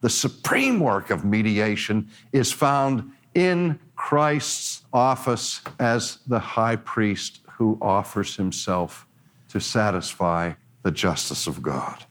the supreme work of mediation is found in Christ's office as the high priest who offers himself to satisfy the justice of God.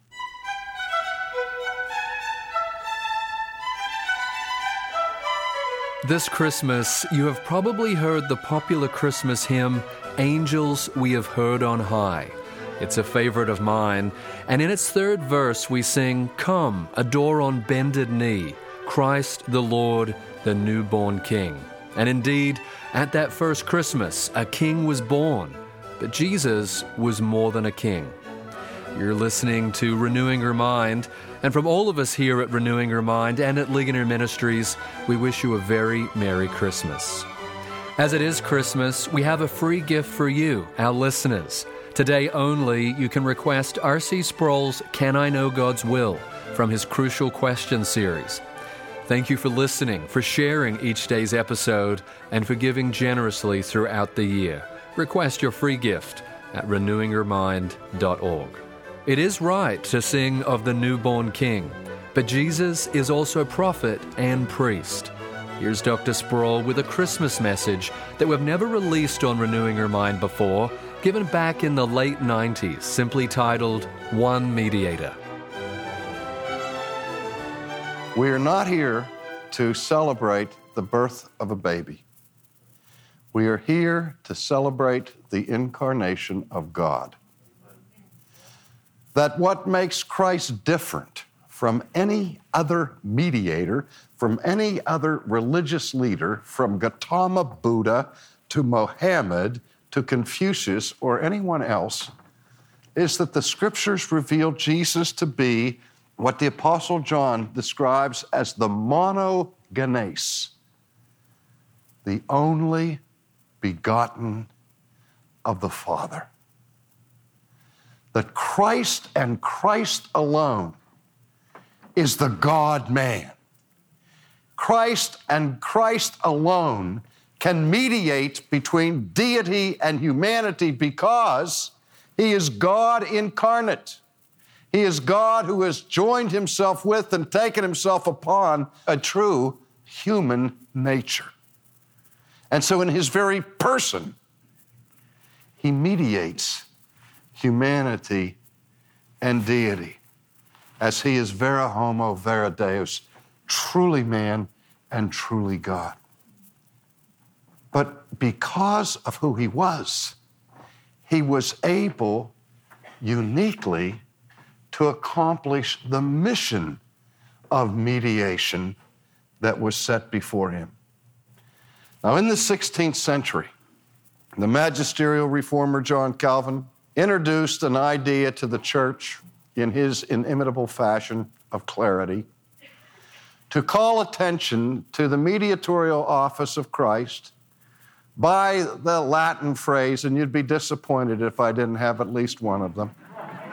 This Christmas, you have probably heard the popular Christmas hymn, Angels We Have Heard on High. It's a favorite of mine, and in its third verse we sing, Come, adore on bended knee, Christ the Lord, the newborn King. And indeed, at that first Christmas, a king was born, but Jesus was more than a king. You're listening to Renewing Your Mind, and from all of us here at Renewing Your Mind and at Ligonier Ministries, we wish you a very Merry Christmas. As it is Christmas, we have a free gift for you, our listeners. Today only, you can request R.C. Sproul's Can I Know God's Will from his Crucial Question series. Thank you for listening, for sharing each day's episode, and for giving generously throughout the year. Request your free gift at renewingyourmind.org. It is right to sing of the newborn King, but Jesus is also prophet and priest. Here's Dr. Sproul with a Christmas message that we've never released on Renewing Your Mind before, given back in the late 90s, simply titled, One Mediator. We are not here to celebrate the birth of a baby. We are here to celebrate the incarnation of God. That what makes Christ different from any other mediator, from any other religious leader, from Gautama Buddha to Mohammed to Confucius or anyone else, is that the Scriptures reveal Jesus to be what the Apostle John describes as the monogenes, the only begotten of the Father. That Christ and Christ alone is the God-man. Christ and Christ alone can mediate between deity and humanity because he is God incarnate. He is God who has joined himself with and taken himself upon a true human nature. And so in his very person, he mediates humanity and deity, as he is vera homo, vera deus, truly man and truly God. But because of who he was able uniquely to accomplish the mission of mediation that was set before him. Now, in the 16th century, the magisterial reformer John Calvin introduced an idea to the church in his inimitable fashion of clarity to call attention to the mediatorial office of Christ by the Latin phrase, and you'd be disappointed if I didn't have at least one of them,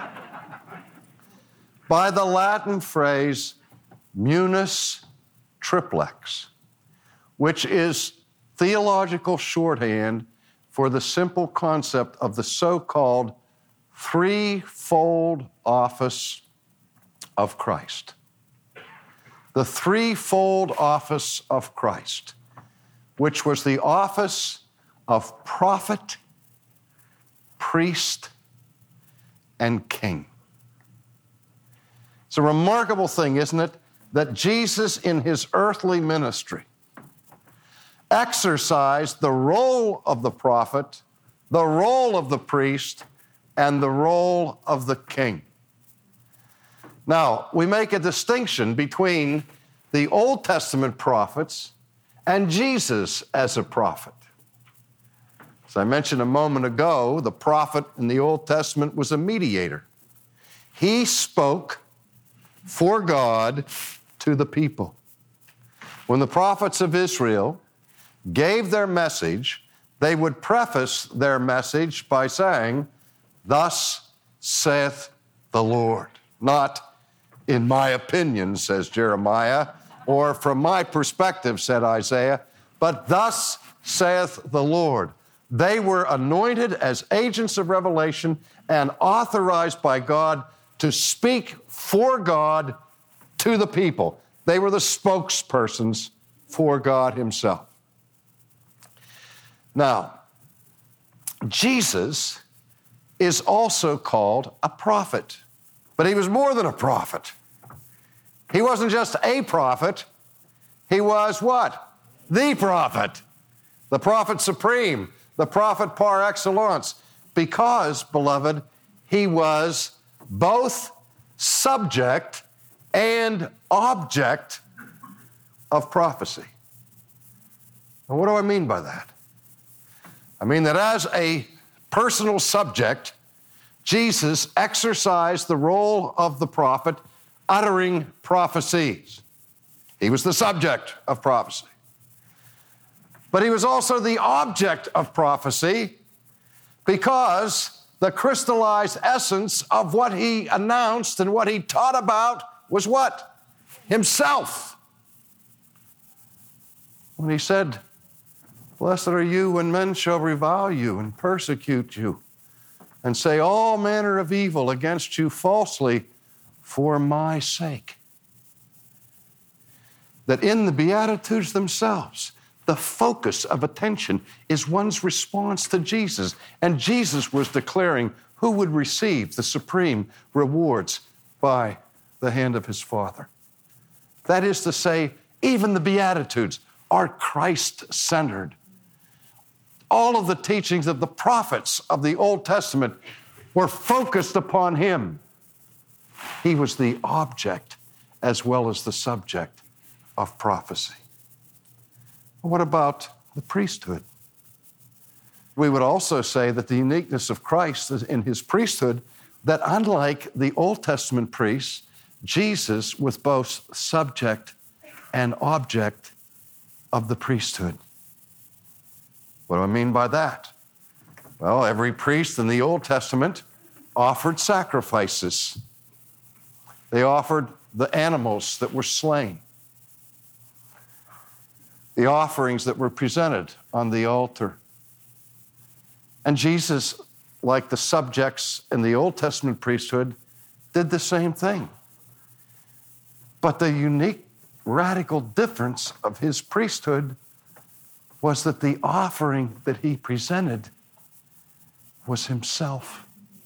by the Latin phrase munus triplex, which is theological shorthand for the simple concept of the so-called threefold office of Christ. The threefold office of Christ, which was the office of prophet, priest, and king. It's a remarkable thing, isn't it, that Jesus in his earthly ministry exercised the role of the prophet, the role of the priest, and the role of the king. Now, we make a distinction between the Old Testament prophets and Jesus as a prophet. As I mentioned a moment ago, the prophet in the Old Testament was a mediator. He spoke for God to the people. When the prophets of Israel gave their message, they would preface their message by saying, "Thus saith the Lord." Not, "In my opinion," says Jeremiah, or "From my perspective," said Isaiah, but "Thus saith the Lord." They were anointed as agents of revelation and authorized by God to speak for God to the people. They were the spokespersons for God himself. Now, Jesus is also called a prophet, but he was more than a prophet. He wasn't just a prophet. He was what? The prophet. The prophet supreme, the prophet par excellence, because, beloved, he was both subject and object of prophecy. Now, what do I mean by that? I mean that as a personal subject, Jesus exercised the role of the prophet, uttering prophecies. He was the subject of prophecy. But he was also the object of prophecy, because the crystallized essence of what he announced and what he taught about was what? Himself. When he said, "Blessed are you when men shall revile you and persecute you and say all manner of evil against you falsely for my sake." That in the Beatitudes themselves, the focus of attention is one's response to Jesus. And Jesus was declaring who would receive the supreme rewards by the hand of his Father. That is to say, even the Beatitudes are Christ-centered. All of the teachings of the prophets of the Old Testament were focused upon him. He was the object as well as the subject of prophecy. What about the priesthood? We would also say that the uniqueness of Christ in his priesthood, that unlike the Old Testament priests, Jesus was both subject and object of the priesthood. What do I mean by that? Well, every priest in the Old Testament offered sacrifices. They offered the animals that were slain, the offerings that were presented on the altar. And Jesus, like the subjects in the Old Testament priesthood, did the same thing. But the unique, radical difference of his priesthood was that the offering that he presented was himself.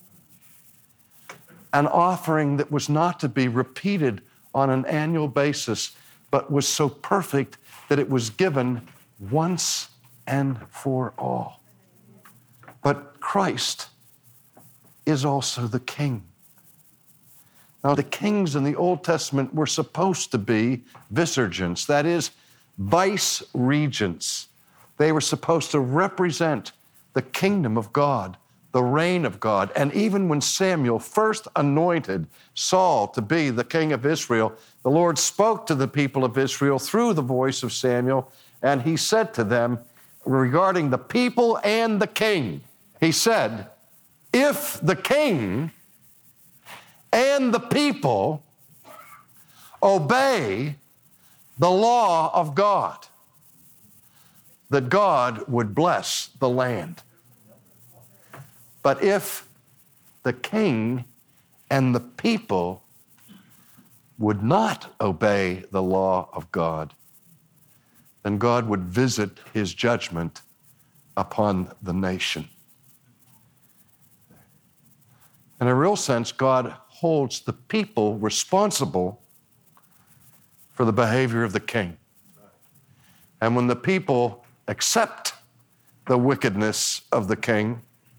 An offering that was not to be repeated on an annual basis, but was so perfect that it was given once and for all. But Christ is also the king. Now, the kings in the Old Testament were supposed to be vicegerents, that is, vice regents. They were supposed to represent the kingdom of God, the reign of God. And even when Samuel first anointed Saul to be the king of Israel, the Lord spoke to the people of Israel through the voice of Samuel, and he said to them regarding the people and the king, he said, "If the king and the people obey the law of God, that God would bless the land. But if the king and the people would not obey the law of God, then God would visit his judgment upon the nation." In a real sense, God holds the people responsible for the behavior of the king. And when the people accept the wickedness of the king,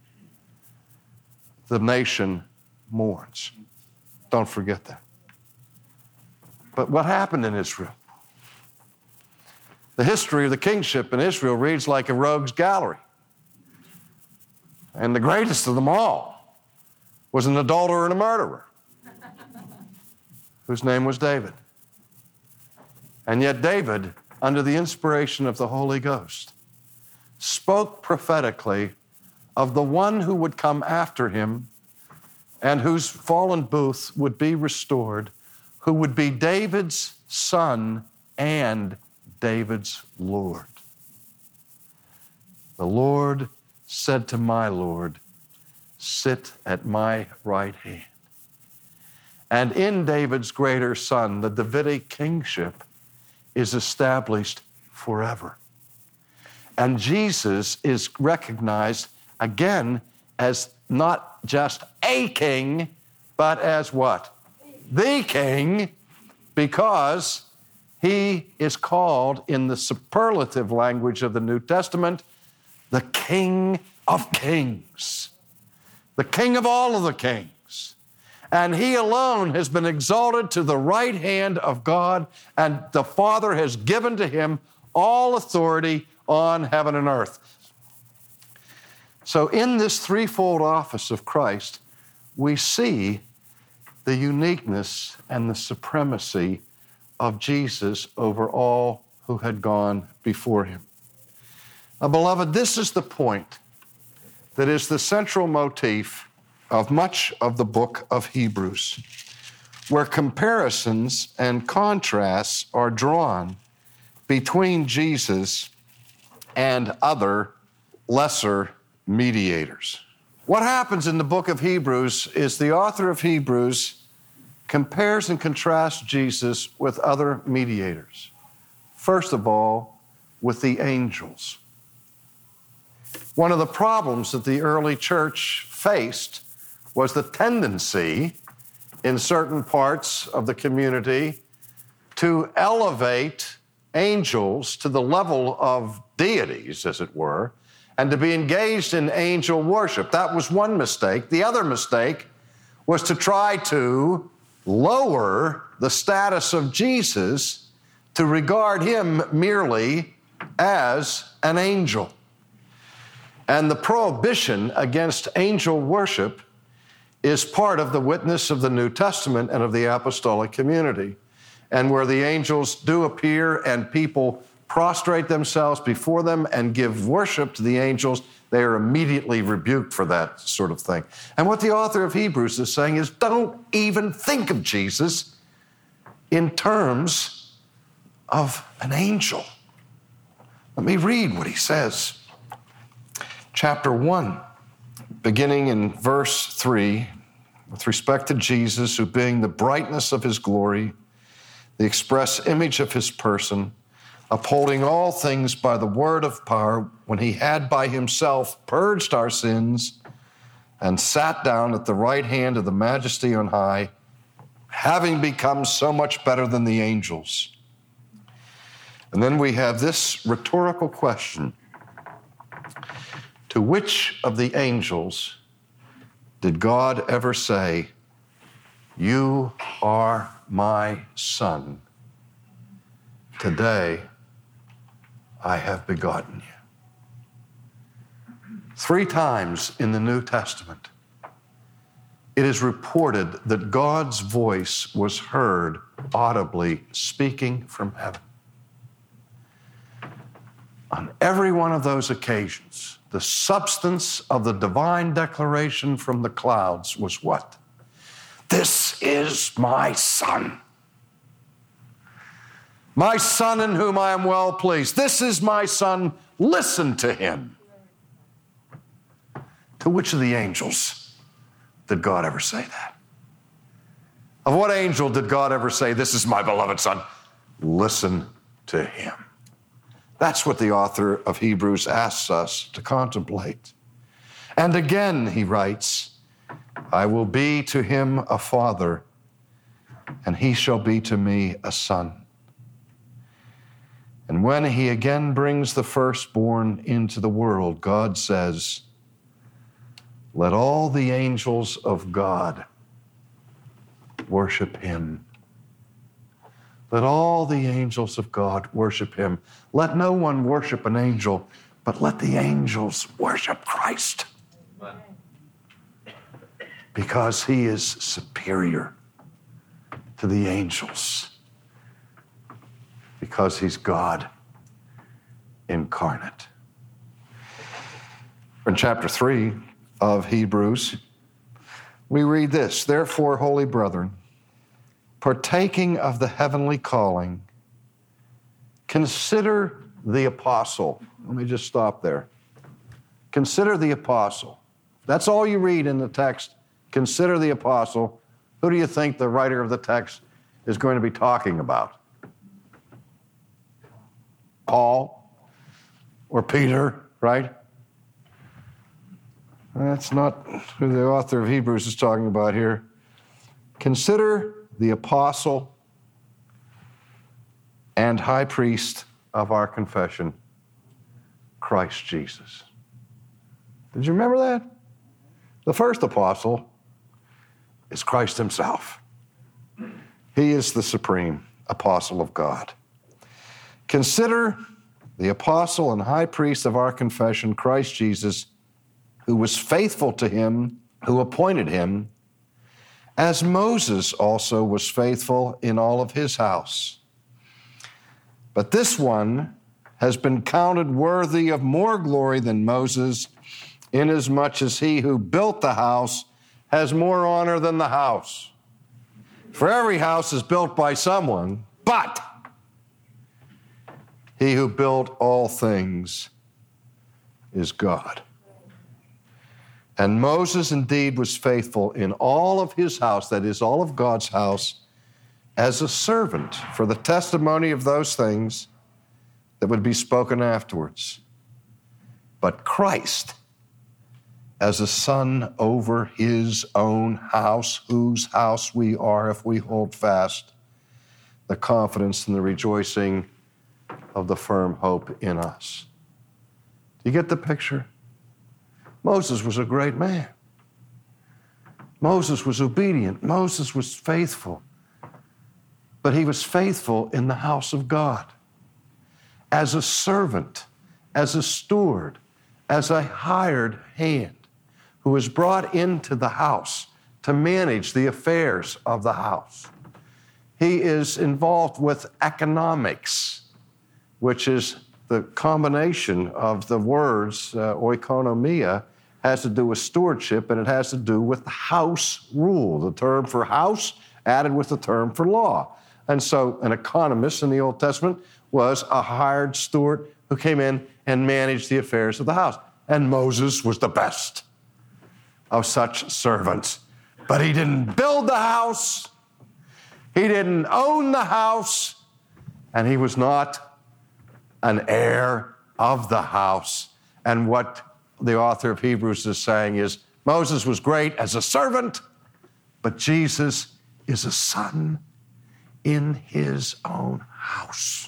the nation mourns. Don't forget that. But what happened in Israel? The history of the kingship in Israel reads like a rogue's gallery. And the greatest of them all was an adulterer and a murderer, whose name was David. And yet David, under the inspiration of the Holy Ghost, spoke prophetically of the one who would come after him and whose fallen booth would be restored, who would be David's son and David's Lord. The Lord said to my Lord, "Sit at my right hand And in David's greater son, the Davidic kingship is established forever. And Jesus is recognized again as not just a king, but as what? The king, because he is called, in the superlative language of the New Testament, the King of Kings, the King of all of the kings. And he alone has been exalted to the right hand of God, and the Father has given to him all authority on heaven and earth. So in this threefold office of Christ, we see the uniqueness and the supremacy of Jesus over all who had gone before him. Now, beloved, this is the point that is the central motif of much of the book of Hebrews, where comparisons and contrasts are drawn between Jesus and other lesser mediators. What happens in the book of Hebrews is the author of Hebrews compares and contrasts Jesus with other mediators. First of all, with the angels. One of the problems that the early church faced was the tendency in certain parts of the community to elevate angels to the level of deities, as it were, and to be engaged in angel worship. That was one mistake. The other mistake was to try to lower the status of Jesus to regard him merely as an angel. And the prohibition against angel worship is part of the witness of the New Testament and of the apostolic community. And where the angels do appear and people prostrate themselves before them and give worship to the angels, they are immediately rebuked for that sort of thing. And what the author of Hebrews is saying is, don't even think of Jesus in terms of an angel. Let me read what he says. Chapter 1, beginning in verse 3, with respect to Jesus, who being the brightness of his glory, the express image of his person, upholding all things by the word of power, when he had by himself purged our sins and sat down at the right hand of the majesty on high, having become so much better than the angels. And then we have this rhetorical question. To which of the angels did God ever say, "You are my son. Today I have begotten you"? 3 times in the New Testament, it is reported that God's voice was heard audibly speaking from heaven. On every one of those occasions, the substance of the divine declaration from the clouds was what? This is my son. My son in whom I am well pleased. This is my son. Listen to him. To which of the angels did God ever say that? Of what angel did God ever say, "This is my beloved son"? Listen to him. That's what the author of Hebrews asks us to contemplate. And again, he writes, "I will be to him a father, and he shall be to me a son. And when he again brings the firstborn into the world," God says, "let all the angels of God worship him." Let all the angels of God worship him. Let no one worship an angel, but let the angels worship Christ. Amen. Because he is superior to the angels. Because he's God incarnate. In chapter 3 of Hebrews, we read this: "Therefore, holy brethren, partaking of the heavenly calling, consider the apostle." Let me just stop there. Consider the apostle. That's all you read in the text. Consider the apostle. who do you think the writer of the text is going to be talking about? Paul or Peter, right? That's not who the author of Hebrews is talking about here. Consider the apostle and high priest of our confession, Christ Jesus. Did you remember that? The first apostle is Christ himself. He is the supreme apostle of God. Consider the apostle and high priest of our confession, Christ Jesus, who was faithful to him who appointed him, as Moses also was faithful in all of his house. But this one has been counted worthy of more glory than Moses, inasmuch as he who built the house has more honor than the house. For every house is built by someone, but he who built all things is God. And Moses indeed was faithful in all of his house, that is, all of God's house, as a servant for the testimony of those things that would be spoken afterwards. But Christ, as a son over his own house, whose house we are if we hold fast the confidence and the rejoicing of the firm hope in us. Do you get the picture? Moses was a great man. Moses was obedient. Moses was faithful. But he was faithful in the house of God as a servant, as a steward, as a hired hand who was brought into the house to manage the affairs of the house. He is involved with economics, which is the combination of the words oikonomia, has to do with stewardship, and it has to do with house rule, the term for house added with the term for law. And so an economist in the Old Testament was a hired steward who came in and managed the affairs of the house. And Moses was the best of such servants. But he didn't build the house, he didn't own the house, and he was not an heir of the house. And what the author of Hebrews is saying is Moses was great as a servant, but Jesus is a son in his own house.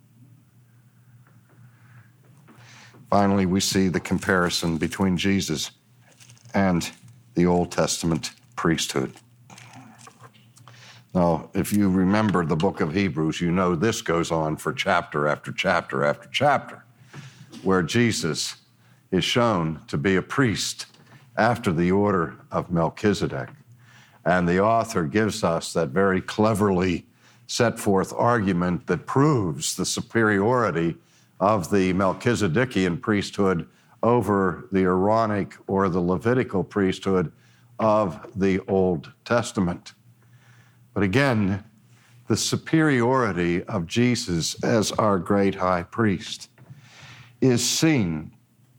Finally, we see the comparison between Jesus and the Old Testament priesthood. Now, if you remember the book of Hebrews, you know this goes on for chapter after chapter after chapter, where Jesus is shown to be a priest after the order of Melchizedek. And the author gives us that very cleverly set forth argument that proves the superiority of the Melchizedekian priesthood over the Aaronic or the Levitical priesthood of the Old Testament. But again, the superiority of Jesus as our great high priest is seen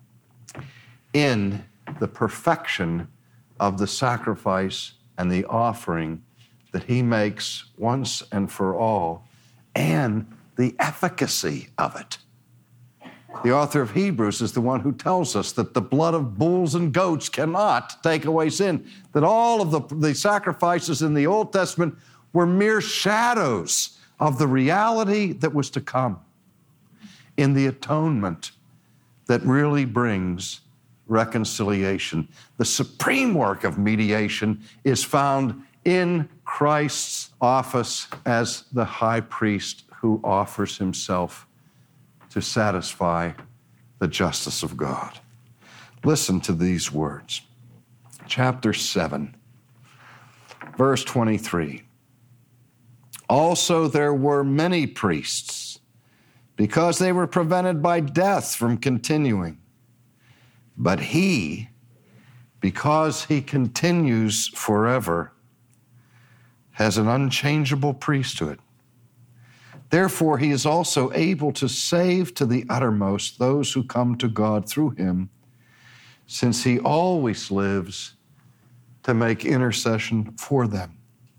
in the perfection of the sacrifice and the offering that he makes once and for all, and the efficacy of it. The author of Hebrews is the one who tells us that the blood of bulls and goats cannot take away sin, that all of the sacrifices in the Old Testament were mere shadows of the reality that was to come in the atonement that really brings reconciliation. The supreme work of mediation is found in Christ's office as the high priest who offers himself to satisfy the justice of God. Listen to these words. Chapter 7, verse 23. Also there were many priests, because they were prevented by death from continuing. But he, because he continues forever, has an unchangeable priesthood. Therefore, he is also able to save to the uttermost those who come to God through him, since he always lives to make intercession for them.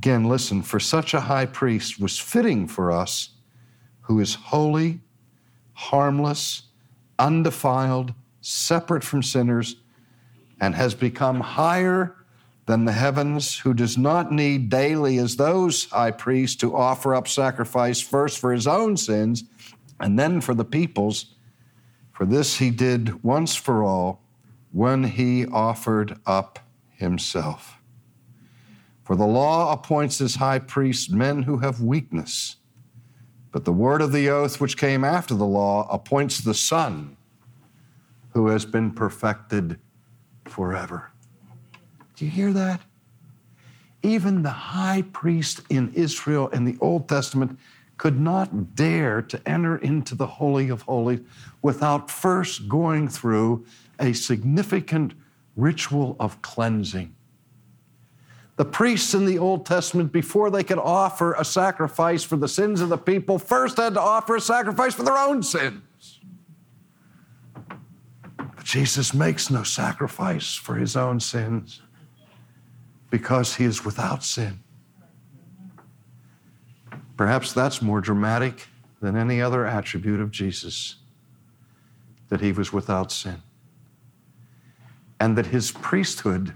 Again, listen, for such a high priest was fitting for us, who is holy, harmless, undefiled, separate from sinners, and has become higher than the heavens, who does not need daily as those high priests to offer up sacrifice first for his own sins and then for the people's. For this he did once for all when he offered up himself. For the law appoints as high priests men who have weakness, but the word of the oath which came after the law appoints the Son who has been perfected forever. Do you hear that? Even the high priest in Israel in the Old Testament could not dare to enter into the Holy of Holies without first going through a significant ritual of cleansing. The priests in the Old Testament, before they could offer a sacrifice for the sins of the people, first had to offer a sacrifice for their own sins. But Jesus makes no sacrifice for his own sins because he is without sin. Perhaps that's more dramatic than any other attribute of Jesus, that he was without sin. And that his priesthood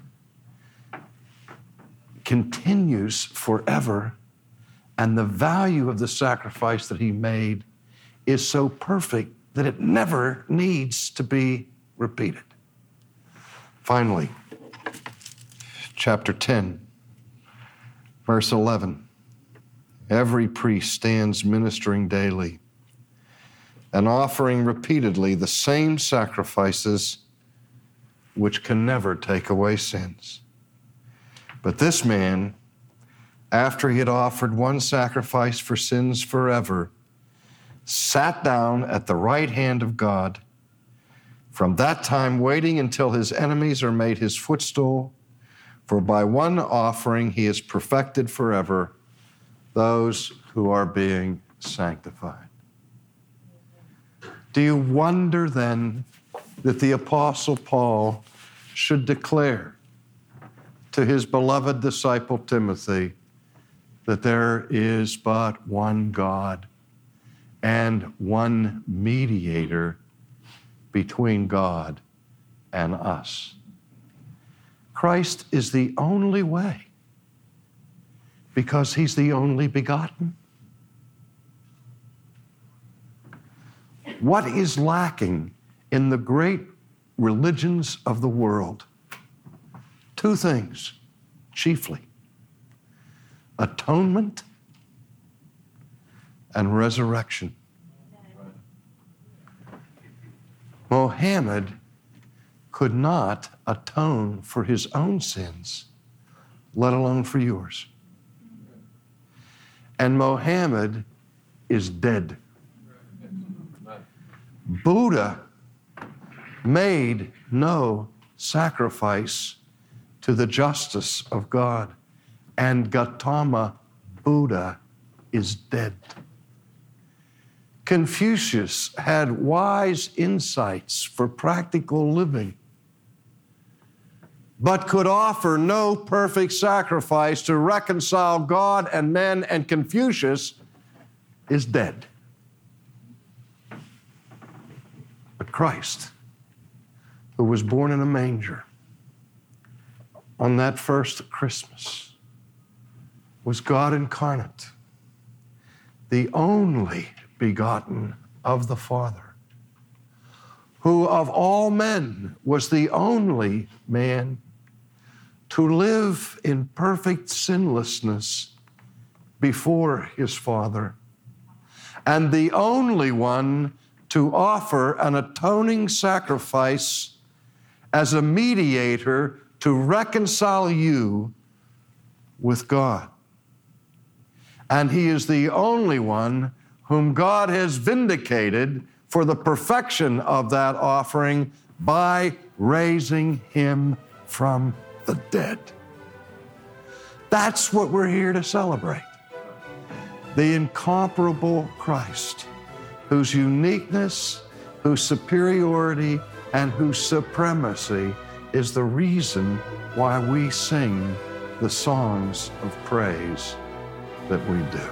continues forever, and the value of the sacrifice that he made is so perfect that it never needs to be repeated. Finally, chapter 10, verse 11. Every priest stands ministering daily and offering repeatedly the same sacrifices which can never take away sins. But this man, after he had offered one sacrifice for sins forever, sat down at the right hand of God, from that time waiting until his enemies are made his footstool. For by one offering he has perfected forever those who are being sanctified. Do you wonder then that the Apostle Paul should declare to his beloved disciple Timothy that there is but one God and one mediator between God and us? Christ is the only way because he's the only begotten. What is lacking in the great religions of the world? Two things, chiefly: atonement and resurrection. Mohammed could not atone for his own sins, let alone for yours. And Mohammed is dead. Buddha made no sacrifice to the justice of God, and Gautama Buddha is dead. Confucius had wise insights for practical living, but could offer no perfect sacrifice to reconcile God and men, and Confucius is dead. But Christ, who was born in a manger on that first Christmas, was God incarnate, the only begotten of the Father, who of all men was the only man to live in perfect sinlessness before his Father, and the only one to offer an atoning sacrifice as a mediator to reconcile you with God. And he is the only one whom God has vindicated for the perfection of that offering by raising him from the dead. That's what we're here to celebrate. The incomparable Christ, whose uniqueness, whose superiority, and whose supremacy is the reason why we sing the songs of praise that we do.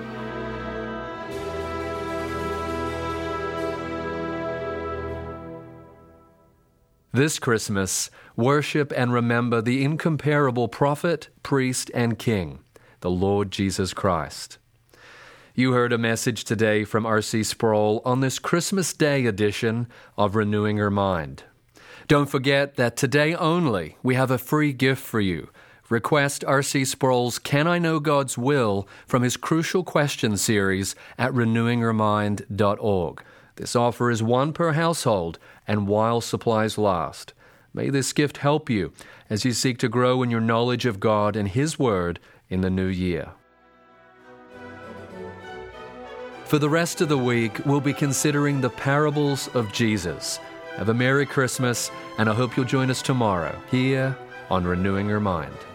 This Christmas, worship and remember the incomparable prophet, priest, and king, the Lord Jesus Christ. You heard a message today from R.C. Sproul on this Christmas Day edition of Renewing Your Mind. Don't forget that today only we have a free gift for you. Request R.C. Sproul's Can I Know God's Will from his Crucial Questions series at renewingyourmind.org. This offer is one per household and while supplies last. May this gift help you as you seek to grow in your knowledge of God and His Word in the new year. For the rest of the week, we'll be considering the parables of Jesus. Have a Merry Christmas, and I hope you'll join us tomorrow here on Renewing Your Mind.